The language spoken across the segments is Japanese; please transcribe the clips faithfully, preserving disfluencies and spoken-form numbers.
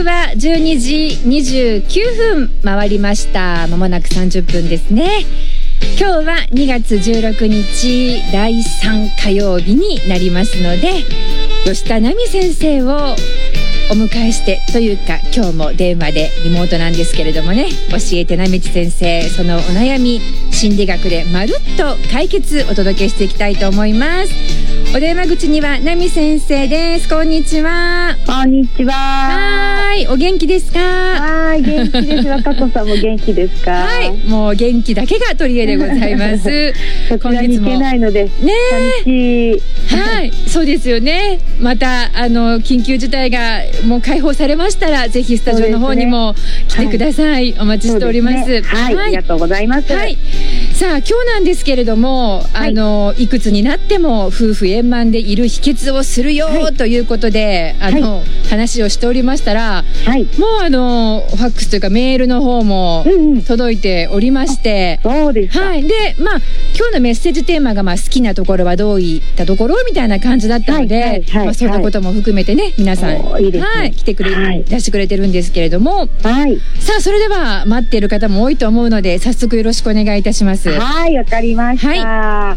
はじゅうにじにじゅうきゅうふん回りました。まもなくさんじゅっぷんですね。今日はにがつじゅうろくにちだいさん火曜日になりますので、吉田奈美先生をお迎えしてというか、今日も電話でリモートなんですけれどもね、教えて奈美先生、そのお悩み心理学でまるっと解決お届けしていきたいと思います。お電話口には奈美先生です。こんにちは。 こんにちは。 はい、お元気ですか？ はい、元気です。若子さんも元気ですか？ はい、もう元気だけが取り柄でございます。 こちらに行けないのでね、寂しい。 はい、そうですよね。またあの緊急事態がもう解放されましたら、ぜひスタジオの方にも来てください。はい、お待ちしております。 ね、はい、はい、ありがとうございます。 はい、さあ今日なんですけれども、あの、はい、いくつになっても夫婦円満でいる秘訣をするよ、はい、ということであの、はい、話をしておりましたら、はい、もうあのファックスというかメールの方も届いておりまして、 うんうん、そうですか。 はい、でまあ今日のメッセージテーマが、まあ、好きなところはどういったところみたいな感じだったので、はいはいはい、まあ、そんなことも含めてね、皆さん、 いいですね、 はい、来てくれ、はい、出してくれてるんですけれども、 はい、 さあそれでは待っている方も多いと思うので、早速よろしくお願いいたします。 はい、わかりました。はい、はい、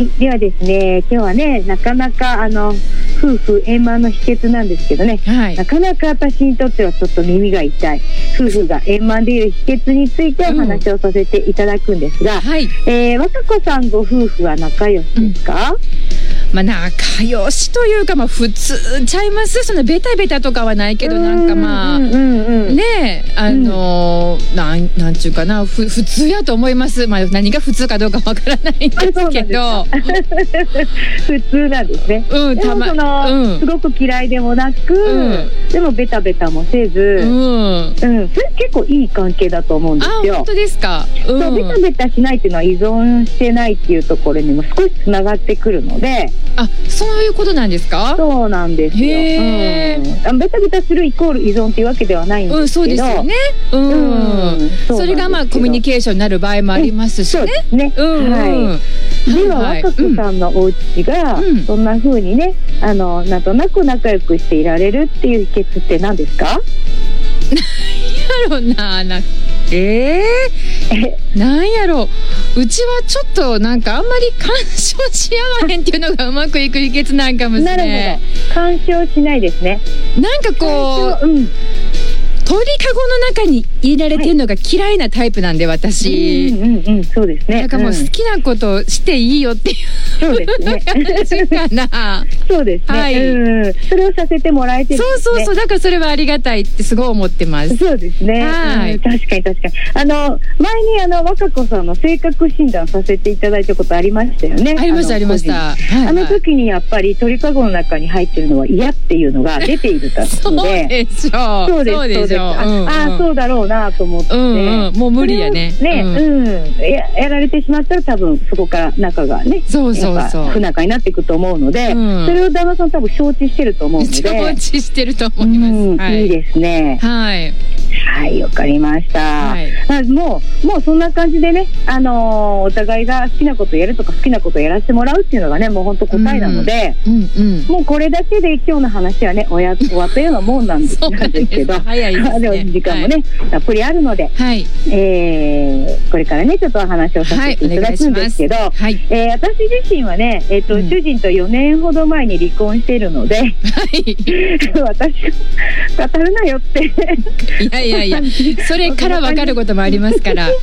ではですね、今日はね、なかなかあの夫婦円満の秘訣なんですけどね、はい、なかなか私にとってはちょっと耳が痛い夫婦が円満でいる秘訣についてお話をさせていただくんですが、うん、はい、えー、若子さんご夫婦は仲良しですか？うん、 まあ、仲良しというか、まあ、普通ちゃいます。そのベタベタとかはないけど、なんかまあ、うんうんうん、ねえ、あのー、なん、なんちゅうかな、ふ普通やと思います。まあ、何が普通かどうかわからないんですけど普通なんですね。うん、たま、でもその、うん、すごく嫌いでもなく、うん、でもベタベタもせず、うん、うん、それ結構いい関係だと思うんですよ。 あ、本当ですか？ うん、そう、ベタベタしないっていうのは依存してないっていうところにも少しつながってくるので。 あ、そういうことなんですか？ そうなんですよ。へー、うん、ベタベタするイコール依存っていうわけではないんですけど、うん、そうですよね。 うん、うん、それがまあコミュニケーションになる場合もありますしね。うん、そうですね。うん、 はい。では、はい、若子さんのお家が、うん、そんな風にね、あのなんとなく仲良くしていられるっていう秘訣って何ですか？ なんやろな、なえー、なんやろう、うちはちょっとなんかあんまり干渉し合わへんっていうのがうまくいく秘訣なんかもしれない。 なるほど、干渉しないですね。 なんかこう、うん、鳥かごの中に入れられてるのが嫌いなタイプなんで、私。 うんうんうん、そうですね。 なんかもう好きなことしていいよっていう、 そうですね。 感じかな。そうですね。はい、 うん、それをさせてもらえてるんですね。 そうそうそう、だからそれはありがたいってすごい思ってます。 そうですね。はい、うん、確かに確かに。あの前にあの若子さんの性格診断させていただいたことありましたよね。 ありましたありました。はいはい、 あの時にやっぱり鳥かごの中に入ってるのは嫌っていうのが出ているので。 そうでしょう。 そうですそうです。ああ、そうだろうなと思って、うんうん、 もう無理やね。 ね、うん、うん、や, やられてしまったら多分そこから仲がね、 そうそうそう、 不仲になっていくと思うので、うん、それを旦那さん多分承知してると思うので。 承知してると思います。うん、はい、 いいですね。 はい。 はい、わかりました。はい、もうもうそんな感じでね、あのー、お互いが好きなことをやるとか好きなことをやらせてもらうっていうのがね、もう本当答えなので、うんうんうん、もうこれだけで今日の話はね、おや終わったようなもんなんですけど、早いですね。でも時間もね、はい、たっぷりあるので、はい、えー、これからねちょっとお話をさせていただくんですけど、はいはい、えー、私自身はね、えーとうん、主人とよねんほど前に離婚しているので、はい、私語るなよっていやいやいや、それから分かることもありますからはい、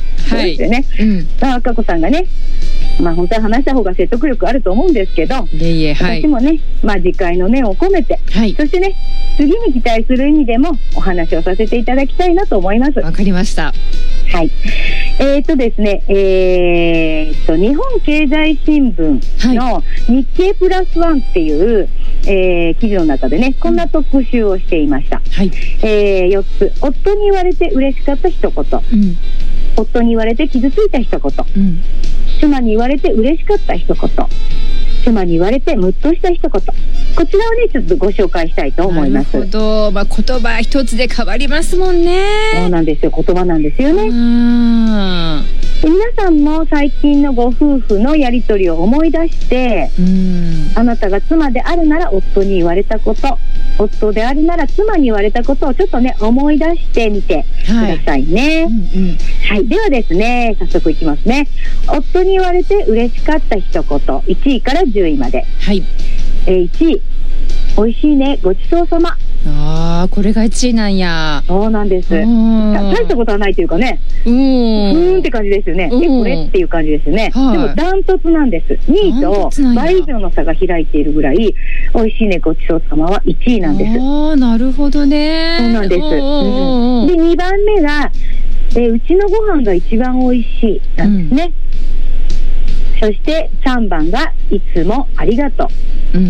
そうですよね、うん、若子さんがね、まあ本当は話した方が説得力あると思うんですけど、いえいえ、はい、私もね、まあ次回の念を込めて、はい、そしてね、次に期待する意味でもお話をさせていただきたいなと思います。 わかりました。 はい。えーとですね、えーと日本経済新聞の日経プラスワンっていう、えー、記事の中でね、こんな特集をしていました。はい。えー、よっつ、夫に言われて嬉しかった一言、うん、夫に言われて傷ついた一言、うん、妻に言われて嬉しかった一言、妻に言われてムッとした一言、こちらをねちょっとご紹介したいと思います。 なるほど、まあ、言葉一つで変わりますもんね。 そうなんですよ、言葉なんですよね。うん、で皆さんも最近のご夫婦のやり取りを思い出して、うん、あなたが妻であるなら夫に言われたこと、夫であるなら妻に言われたことをちょっとね思い出してみてくださいね。はい、うんうん、はい、ではですね、早速いきますね。夫に言われて嬉しかった一言、いちいからじゅういまで。はい、えー、いちい、おいしいね、ごちそうさま。 ああ、これがいちいなんや。 そうなんです。大したことはないというかね、うーんって感じですよね。え、これっていう感じですよね。はい、でもダントツなんです。にいと倍以上の差が開いているぐらい、おいしいね、ごちそうさまはいちいなんです。 ああ、なるほどね。 そうなんです。うん、で、にばんめが、えー、うちのご飯が一番おいしいなんですね。うん、そしてさんばんがいつもありがとう。うん、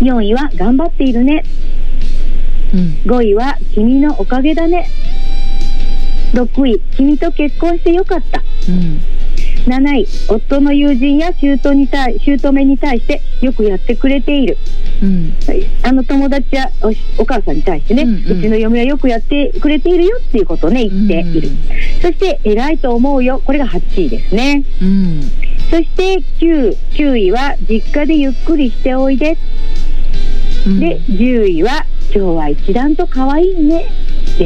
よんいは頑張っているね。うん、ごいは君のおかげだね。ろくい、君と結婚してよかった。うん、なない、夫の友人や姑に対、姑に対してよくやってくれている。うん、あの友達や お, お母さんに対してね、うんうん、うちの嫁はよくやってくれているよっていうことをね言っている。うん、そして偉いと思うよ、これがはちいですね。うん、そしてきゅう、きゅういは実家でゆっくりしておいで。うん、でじゅういは今日は一段と可愛いねです。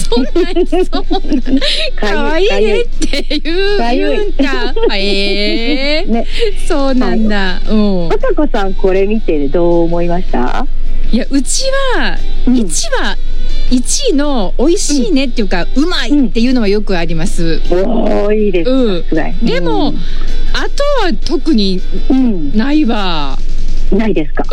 そんなにそう可愛いねって言う言うんだ。えー、ね、そうなんだ。うん。 あたこさんこれ見てどう思いました？ いや、うちは、うん、いちはいちいの美味しいねっていうか、うん、うまいっていうのはよくあります。 うん、おー、いいです。うん、 でも、うん、あとは特にないわ。 うん、ないですか。 うん、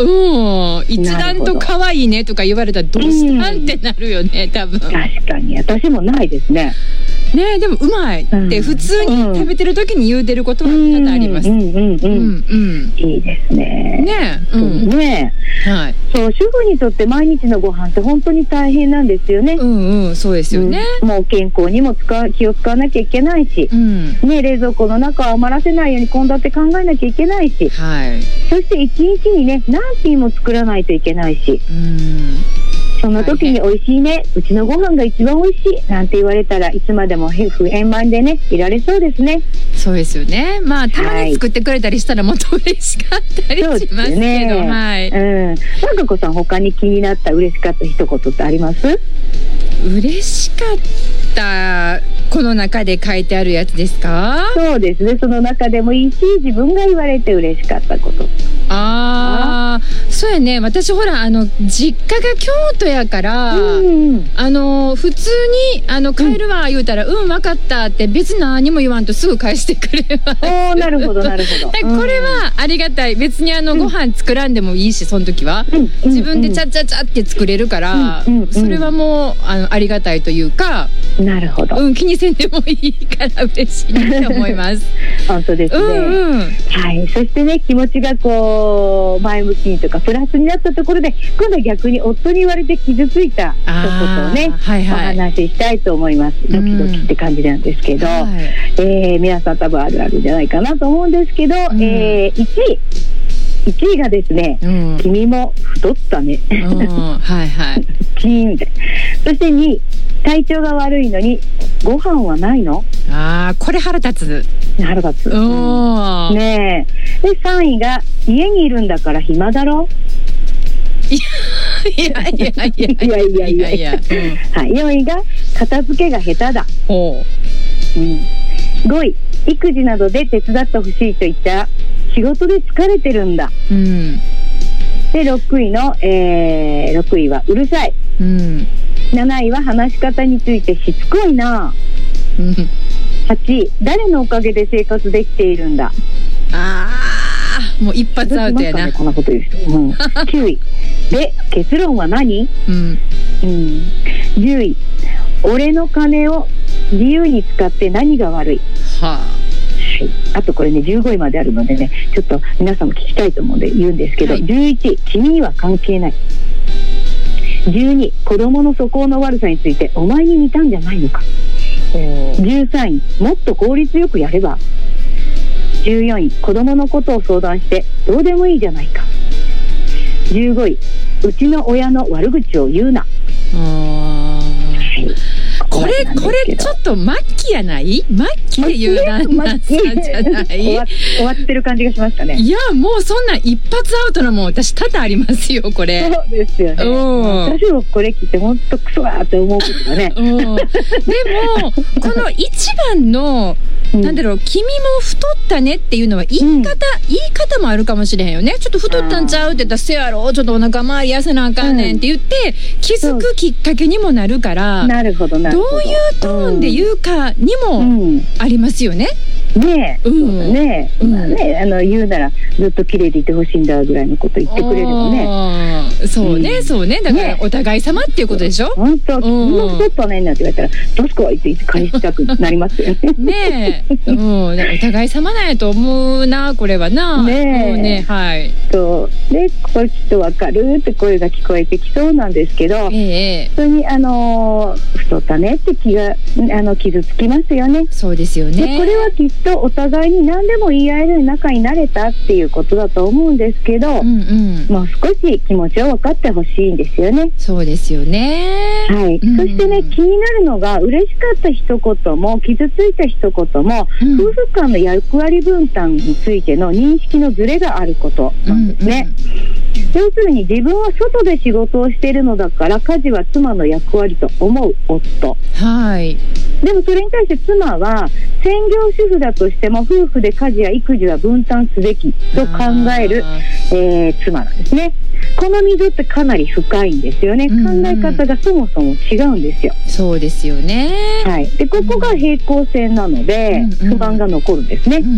一段と可愛いねとか言われたらどうしたんってなるよね、多分。 確かに私もないですね。 ね、でもうまいって普通に食べてる時に言うてることは多々あります。うんうんうんうん。いいですね。 ね、 うん、ね、はい。そう、主婦にとって毎日のご飯って本当に大変なんですよね。 うんうん、そうですよね。 うん、もう健康にも使う気を使わなきゃいけないし、うん、ね、冷蔵庫の中を余らせないように献立考えなきゃいけないし、はい。そして一日にね何品も作らないといけないし。うん、その時に美味しいね、うちのご飯が一番美味しいなんて言われたらいつまでも不円満でねいられそうですね。 そうですよね。まあたまに作ってくれたりしたらもっと嬉しかったりしますけど、はい、ね、はい。うん。 なんかこさん他に気になった嬉しかった一言ってあります？ 嬉しかったこの中で書いてあるやつですか？ そうですね。その中でもいいし自分が言われて嬉しかったこと。 ああ、そうやね。私ほらあの実家が京都やから、うん、あの普通にあの帰るわ言うたら、うん、うん、分かったって別に何も言わんとすぐ返してくれます。 おー、なるほどなるほど。 これはありがたい。別にあの、うん、ご飯作らんでもいいし、その時は、うん、自分でチャッチャッチャって作れるから、うんうん、それはもうあのありがたいというか。 なるほど。 うん、気にせんでもいいから嬉しいなと思います。 本当ですね。うんうん、はい。そしてね、気持ちがこう前向きにとかプラスになったところで、今度は逆に夫に言われて傷ついた一言をね、はいはい、お話ししたいと思います。ドキドキって感じなんですけど、うん、はい、えー、皆さん多分あるあるじゃないかなと思うんですけど、うん、えー、いちい。いちいがですね、うん、君も太ったね。はいはい。キーンで。そしてにい、体調が悪いのにご飯はないの？ ああ、これ腹立つ。腹立つ。うん、ねえ。でさんいが家にいるんだから暇だろ。 いやいやいやいやいやいやいやいや。 はい。よんいが片付けが下手だ。おう。うん。ごい、育児などで手伝ってほしいと言ったら仕事で疲れてるんだ。うん。でろくいの、えー、ろくいはうるさい。うん。なないは話し方についてしつこいな。うん。はちい、誰のおかげで生活できているんだ。 ああ、もう一発アウトやな。 ね、こんなこと言う人。うん、きゅうい、で結論は何？うん。うん。じゅうい、俺の金を自由に使って何が悪い？はあ。あとこれねじゅうごいまであるのでね、ちょっと皆さんも聞きたいと思うんで言うんですけど、はい、じゅういち、君には関係ない。じゅうに、子供の素行の悪さについてお前に似たんじゃないのか。じゅうさんい、もっと効率よくやれば。じゅうよんい、子供のことを相談してどうでもいいじゃないか。じゅうごい、うちの親の悪口を言うな。あ、はい、 ここれこれちょっと末期やない？末期で言う旦那さんじゃない？ 終わ、終わってる感じがしますかね。 いやもうそんな一発アウトのもん私多々ありますよこれ。 そうですよね。私もこれ聞いて本当クソだって思うことがね。 でもこの一番のなんだろう、君も太ったねっていうのは言い方、うん、言い方もあるかもしれへんよね。ちょっと太ったんちゃうって言ったらせやろちょっとお腹周り痩せなあかんねんって言って気づくきっかけにもなるから、 なるほどなるほど、 どういうトーンで言うかにもありますよね。 ねえ、うん、ねえ、うん、ね、あの言うならずっと綺麗でいてほしいんだぐらいのこと言ってくれればね。 そうね、うん、そうね、だからお互い様っていうことでしょ。 本当、君も太ったねなんて言われたらどすこいって言って返したくなりますよね。 ねえ、うん、お互い様なんやと思うなこれはな。 ねえ、 うんね、はい。 そうでこれきっとわかるって声が聞こえてきそうなんですけど、ええ、それにあの太ったねって気があの傷つきますよね。 そうですよね。 でこれはきっとお互いに何でも言い合える仲になれたっていうことだと思うんですけど、うんうん、もう少し気持ちを分かってほしいんですよね。 そうですよね。 はい、うんうん、そしてね気になるのが嬉しかった一言も傷ついた一言も、うん、夫婦間の役割分担についての認識のズレがあることなんですね。うんうん、要するに自分は外で仕事をしているのだから家事は妻の役割と思う夫。 はい。 でもそれに対して妻は専業主婦だとしても夫婦で家事や育児は分担すべきと考える、えー、妻なんですね。この溝ってかなり深いんですよね。うんうん、考え方がそもそも違うんですよ。 そうですよね。 はい。でここが平行線なので、うんうん、不満が残るんですね。うんうん、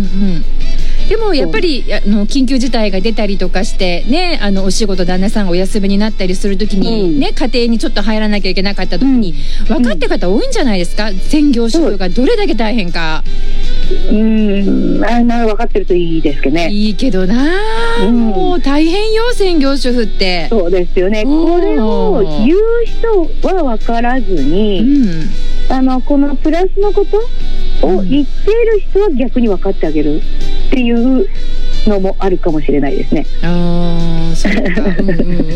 でもやっぱりあの緊急事態が出たりとかしてね、あのお仕事旦那さんがお休みになったりするときに、うん、ね、家庭にちょっと入らなきゃいけなかったときに、うん、分かってる方多いんじゃないですか。専業主婦がどれだけ大変か。 うーん、あ分かってるといいですけどね。 いいけどな、うん、もう大変よ専業主婦って。 そうですよね。これを言う人は分からずに、うん、あのこのプラスのことを言っている人は逆に分かってあげるっていうのもあるかもしれないですね。 ああ、そうか。うんうんうんうん。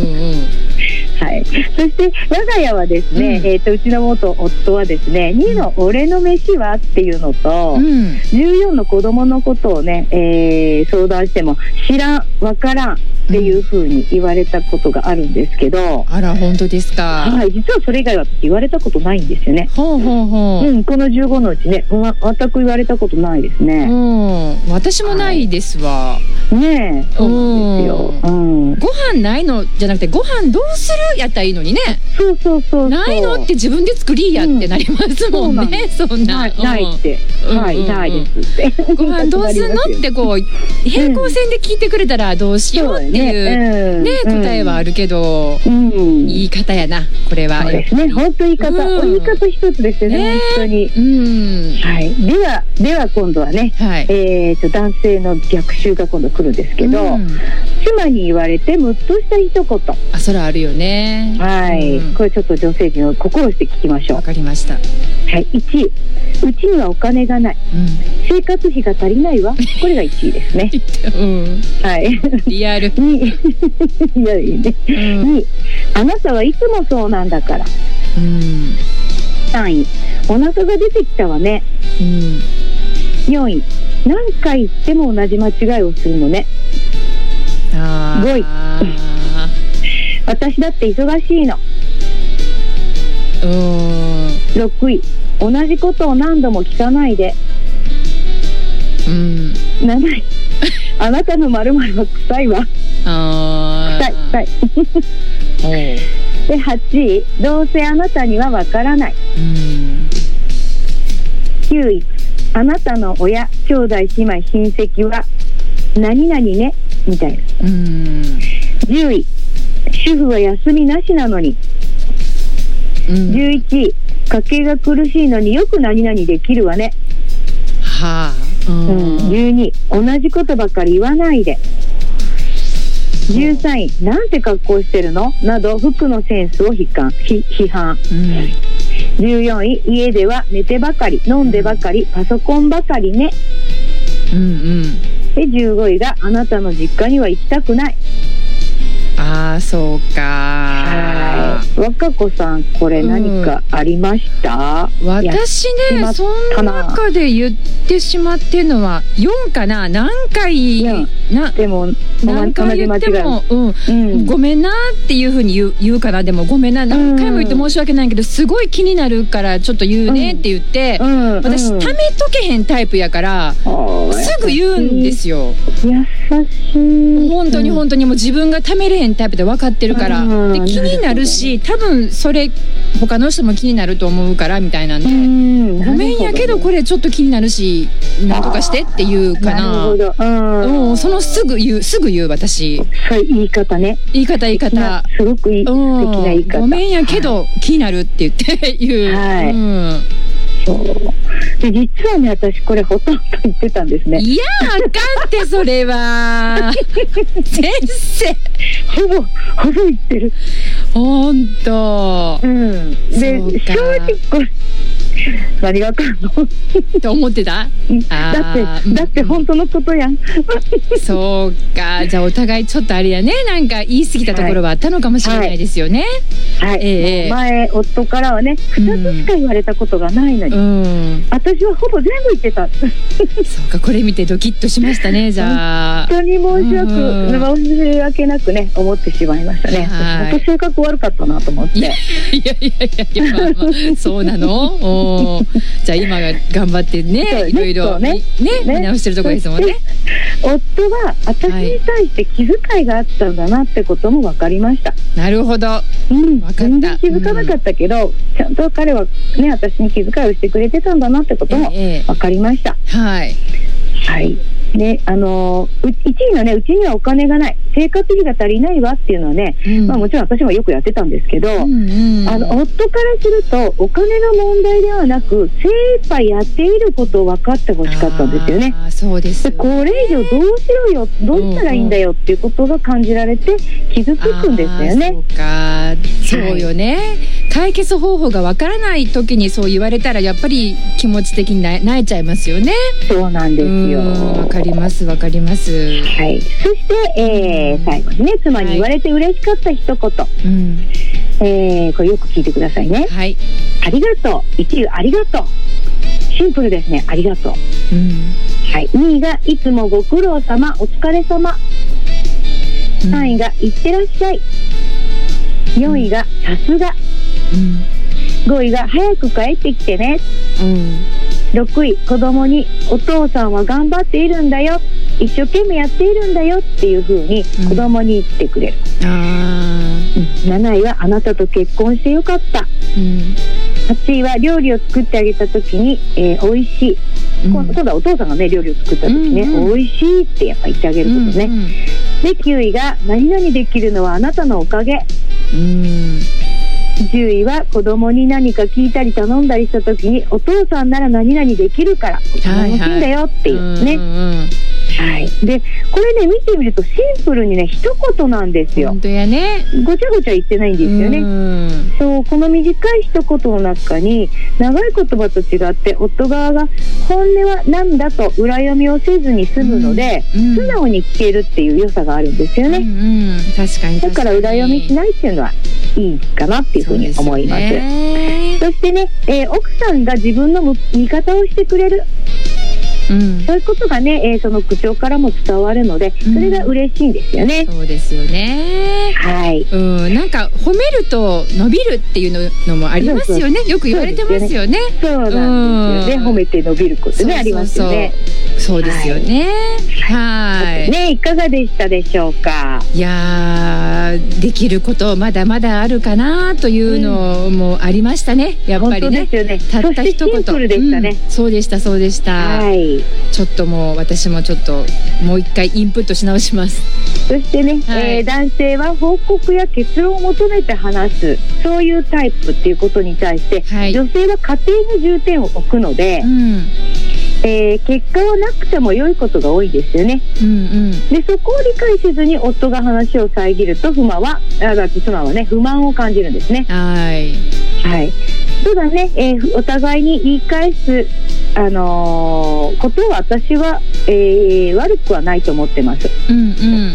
はい、そして我が家はですね、うん、えー、とうちの元夫はですね、にの俺の飯はっていうのと、うん、じゅうよんの子供のことをね、えー、相談しても知らんわからんっていうふうに言われたことがあるんですけど、うん、 あら本当ですか。 はい、実はそれ以外は私言われたことないんですよね。 ほうほうほう、 うん、このじゅうごのうちね、ま、全く言われたことないですね。 うん、私もないですわ。 はい、ねえ、そうなんですよ。うん、 ご飯ないのじゃなくてご飯どうするやったらいいのにね。 そうそうそうそう、 ないのって自分で作りやってなりますもんね。うん、そんな、 ない、ないって、うん、はい、うん、ないですってご飯どうすんのってこう平行線で聞いてくれたらどうしようっていう、うん、ね、答えはあるけど、うん、言い方やなこれは。 そうですね、本当言い方、うん、言い方一つですよね、ね、本当に。うん、はい、ではでは今度はね、はい、えー、と男性の逆襲が今度来るんですけど、うん、妻に言われてムッとした一言。 あ、それあるよね。 はい、うん、これちょっと女性陣を心して聞きましょう。 わかりました。 はい、いちい、うちにはお金がない、うん、生活費が足りないわ。これがいちいですね。うん、はい、 リアル。 にいやいいね、うん、に、あなたはいつもそうなんだから。うん、さんい、お腹が出てきたわね。うん、よんい、何回言っても同じ間違いをするのね。あごい私だって忙しいの。うーん、ろくい、同じことを何度も聞かないで。うん、なない、あなたの〇〇は臭いわ。あ臭い臭いで、はちい、どうせあなたにはわからない。うん、きゅうい、あなたの親、兄弟姉妹親戚は何々ねみたいな。うん、じゅうい、主婦は休みなしなのに。うん、じゅういちい、家計が苦しいのによく何々できるわね。はあ、うん、じゅうにい、同じことばかり言わないで。じゅうさんい、なんて格好してるのなど服のセンスを批判、批判、うん、じゅうよんい、家では寝てばかり飲んでばかり、うん、パソコンばかりね。うんうん、でじゅうごいが、あなたの実家には行きたくない。 ああ、そうか。 はい、 若子さん、これ何かありました？ うん、私ね、その中で言ってしまってるのはよんかな。何回なでも何回言っても、うんうん、ごめんなっていうふうに言う、言うかな。でもごめんな、何回も言って申し訳ないけど、すごい気になるからちょっと言うねって言って、うんうん、私ためとけへんタイプやから、うん、すぐ言うんですよ。 優しい。 本当に本当にもう自分がためれへんタイプで分かってるから、うん、で気になるし、多分それ他の人も気になると思うからみたいなんで、うん、ごめんやけどこれちょっと気になるし何とかしてって言うかな。なるほど、うん、そのすぐ言うすぐ言う私。 そういう言い方ね。 言い方言い方。 すごくいい、うん、素敵な言い方。 ごめんやけど、はい、気になるって言って言う。はい。うん。 そうで実はね、私これほとんど言ってたんですね。 いやあかんってそれは先生ほぼほぼ言ってる。 ほんと。うんで正直これ何があかんのと思ってた。 だってだって本当のことやんそうか。じゃあお互いちょっとあれやね、なんか言い過ぎたところはあったのかもしれないですよね。 はい、はいえー、前夫からはねふたつしか言われたことがないのに、うん、私はほぼ全部言ってたそうか、これ見てドキッとしましたね。じゃあ本当に申し訳、うん、申し訳なくね思ってしまいましたね。本当性格悪かったなと思って。いやいやいやいや、まあまあ、そうなのおじゃあ今が頑張ってね、いろいろね見直してるところですもんね。 夫は私に対して気遣いがあったんだなってことも分かりました。 なるほど、 うん、分かった。全然気づかなかったけど、うん、ちゃんと彼はね私に気遣いをしてくれてたんだなってことも分かりました。 ええ、はいはいね、あのー、いちいのね、うちにはお金がない、生活費が足りないわっていうのはね、うん、まあ、もちろん私もよくやってたんですけど、うんうん、あの夫からするとお金の問題ではなく精一杯やっていることを分かってほしかったんですよね。 あ、そうです。 でこれ以上どうしろよ、どうしたらいいんだよっていうことが感じられて傷つくんですよね。 そうか、そうよね、はい、解決方法が分からない時にそう言われたらやっぱり気持ち的になえちゃいますよね。 そうなんですよ。 わかりますわかります。 はい。そして、えー、最後にね、妻に言われて嬉しかった一言、はい、えー、これよく聞いてくださいね。はい。ありがとう。いちいありがとう。シンプルですね。ありがとう。うん、はい。にいがいつもご苦労様、お疲れ様。うん、さんいがいってらっしゃい。よんいがさすが。うん、ごいが早く帰ってきてね。うん、ろくい子供にお父さんは頑張っているんだよ、一生懸命やっているんだよっていう風に子供に言ってくれる。うん、あうん、なないはあなたと結婚してよかった。うん、はちいは料理を作ってあげた時に、えー、美味しい、うん、今度はお父さんがね料理を作った時ね、うんうん、美味しいってやっぱ言ってあげることね。うんうん、できゅういが何々できるのはあなたのおかげ。うん、じゅういは子供に何か聞いたり頼んだりした時にお父さんなら何々できるから楽しいんだよっていうね。はい、でこれね見てみるとシンプルにね一言なんですよ。 本当やね。 ごちゃごちゃ言ってないんですよね。うんそうこの短い一言の中に長い言葉と違って夫側が本音は何だと裏読みをせずに済むので、うんうん、素直に聞けるっていう良さがあるんですよね。うんうん、確かに確かに。だから裏読みしないっていうのはいいかなっていうふうに思います。 そ, ね、そしてね、えー、奥さんが自分の味方をしてくれる、うん、そういうことがね、えー、その口調からも伝わるのでそれが嬉しいんですよね。 うん、そうですよね。はい、うん、なんか褒めると伸びるっていうのもありますよね。よく言われてますよね。 そうなんですよね。褒めて伸びることねありますよね。 そうですよね。はい。 ね、いかがでしたでしょうか。 いやできることまだまだあるかなというのもありましたね。やっぱりね。 本当ですよね。 たった一言。 シンプルでしたね。 うん、そうでしたそうでした。はい。ちょっともう私もちょっともう一回インプットし直します。 そしてね、はい、えー、男性は報告や結論を求めて話すそういうタイプっていうことに対して、はい、女性は家庭に重点を置くので。うん、えー、結果はなくても良いことが多いですよね。うんうん、でそこを理解せずに夫が話を遮ると不満はあだって妻はね不満を感じるんですね。はい、はい、 そうだね、えー、お互いに言い返す、あのー、ことは私は、えー、悪くはないと思ってます、うんうん、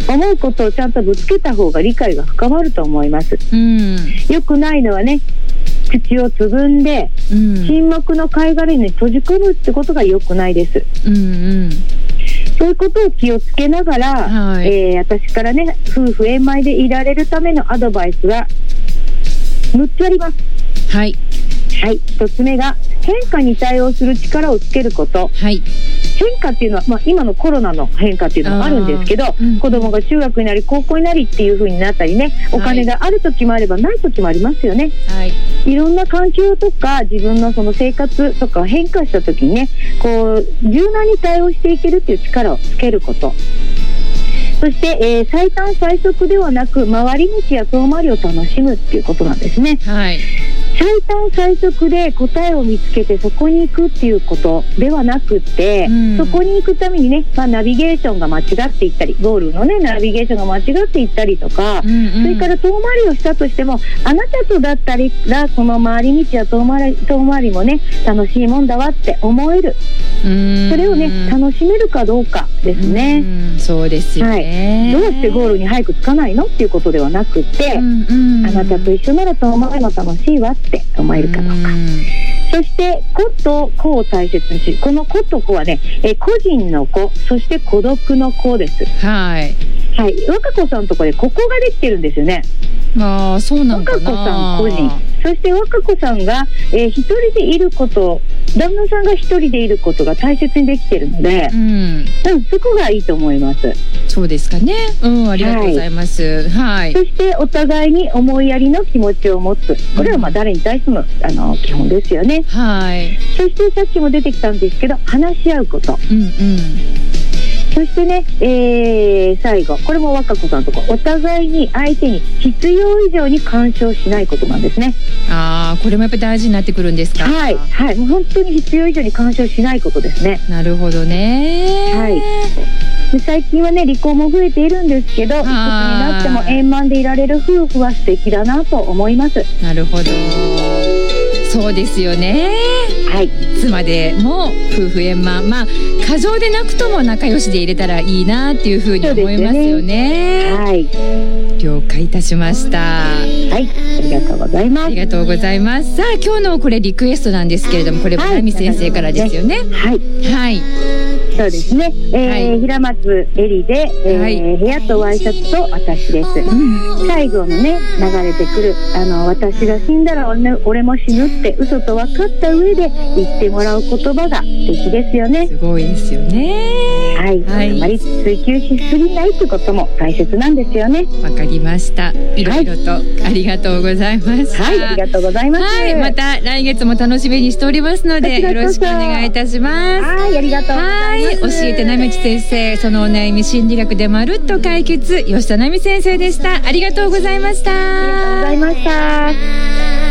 思うことをちゃんとぶつけた方が理解が深まると思います、うん、よくないのはね、口をつぐんで、うん、沈黙の貝殻に閉じ込むってことがよくないです、うんうん、そういうことを気をつけながら、はい、えー、私からね、夫婦円満でいられるためのアドバイスはむっつあります。はい、はい、ひとつめが変化に対応する力をつけること、はい、変化っていうのは、まあ、今のコロナの変化っていうのもあるんですけど、うん、子供が中学になり高校になりっていう風になったりね、お金がある時もあればない時もありますよね、はい、いろんな環境とか自分のその生活とか変化した時にね、こう柔軟に対応していけるっていう力をつけること、そして、えー、最短最速ではなく回り道や遠回りを楽しむっていうことなんですね、はい、最短最速で答えを見つけてそこに行くっていうことではなくて、うん、そこに行くためにね、まあ、ナビゲーションが間違っていったり、ゴールのねナビゲーションが間違っていったりとか、うんうん、それから遠回りをしたとしても、あなたとだったらその回り道や遠回り、遠回りもね楽しいもんだわって思える、うん、それをね楽しめるかどうかですね、 うん、そうですよね、 はい、どうしてゴールに早く着かないのっていうことではなくて、うんうん、あなたと一緒なら遠回りも楽しいわって思えるかどうか、うん、そして個と個を大切にし、この個と個はね、え個人の個、そして孤独の個です。はい、はい、若子さんのところでここができてるんですよね。 ああ、そうなんかな。 若子さん個人、そして若子さんが、えー、一人でいること、旦那さんが一人でいることが大切にできてるので、うん、うん、そこがいいと思います。 そうですかね、うん、ありがとうございます、はいはい、 そしてお互いに思いやりの気持ちを持つ、これはまあ誰に対しても、あの基本ですよね、はい、そしてさっきも出てきたんですけど、話し合うこと、うんうん、そしてね、えー、最後、これも若子さんのところ、お互いに相手に必要以上に干渉しないことなんですね。 ああ、これもやっぱり大事になってくるんですか。 はい、はい、もう本当に必要以上に干渉しないことですね。 なるほどね。はい。 で最近はね離婚も増えているんですけど、いくつになっても円満でいられる夫婦は素敵だなと思います。 なるほど、そうですよね。はい、いつまでも夫婦円満、まあ過剰でなくとも仲良しでいれたらいいなっていうふうに思いますよね。はい、了解いたしました。はい、 ありがとうございます。 ありがとうございます。さあ今日のこれリクエストなんですけれども、これは奈美先生からですよね。はい、はい、 そうですね、えーはい、平松絵里で、えーはい、部屋とワイシャツと私です、うん、最後のね流れてくるあの私が死んだら 俺, 俺も死ぬって嘘と分かった上で言ってもらう言葉が素敵ですよね。 すごいですよね。 はい、はい、あまり追求しすぎないってことも大切なんですよね。 わかりました。いろいろと、はい、ありがとうございます。 はい、ありがとうございます。 はい、また来月も楽しみにしておりますのでよろしくお願いいたします。 はい、ありがとうございます。はい、 教えて奈美先生、そのお悩み心理学でまるっと解決、吉田奈美先生でした。ありがとうございました。 ありがとうございました。